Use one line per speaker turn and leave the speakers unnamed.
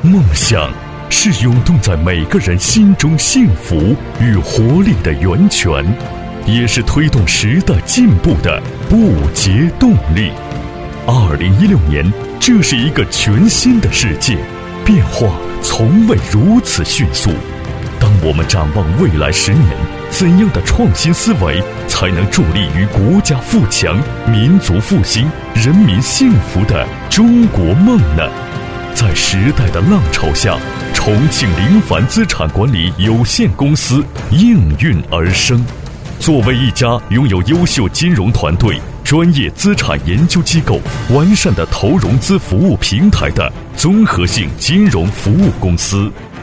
梦想是涌动在每个人心中幸福与活力的源泉，也是推动时代进步的不竭动力。2016年，这是一个全新的世界，变化从未如此迅速。当我们展望未来10年，怎样的创新思维才能助力于国家富强、民族复兴、人民幸福的中国梦呢？在时代的浪潮下，重庆凌帆资产管理有限公司应运而生。作为一家拥有优秀金融团队、专业资产研究机构、完善的投融资服务平台的综合性金融服务公司，